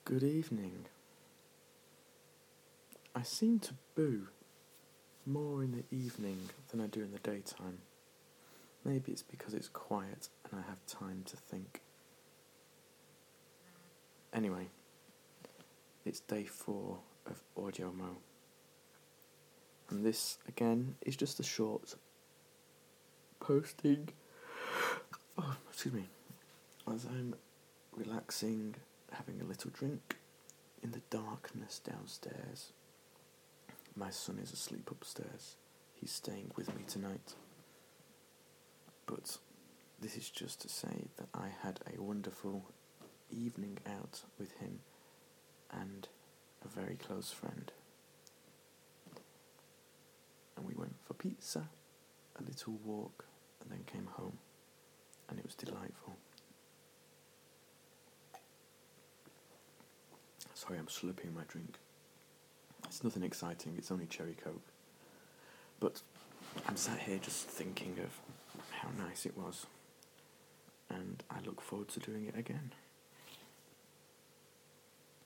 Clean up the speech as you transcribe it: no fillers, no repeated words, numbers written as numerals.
Good evening. I seem to boo more in the evening than I do in the daytime. Maybe it's because it's quiet and I have time to think. Anyway, it's day 4 of Audio Mo. And this, again, is just a short posting. As I'm relaxing, having a little drink in the darkness downstairs. My son is asleep upstairs. He's staying with me tonight. But this is just to say that I had a wonderful evening out with him and a very close friend. And we went for pizza, a little walk, and then came home. And it was delightful. Sorry, I'm slurping my drink. It's nothing exciting, it's only cherry coke. But I'm sat here just thinking of how nice it was. And I look forward to doing it again.